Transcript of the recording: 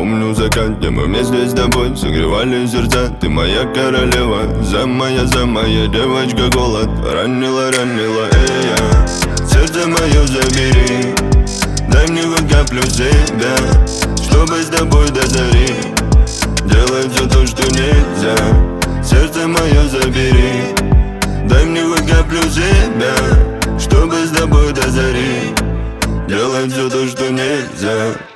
Помню закат, где мы вместе с тобой согревали сердца. Ты моя королева, за моя девочка, голод ранила, сердце мое забери, дай мне хоть каплю себя, чтобы с тобой до зари делать все то, что нельзя. Сердце мое забери, дай мне хоть каплю себя, чтобы с тобой до зари делать все то, что нельзя.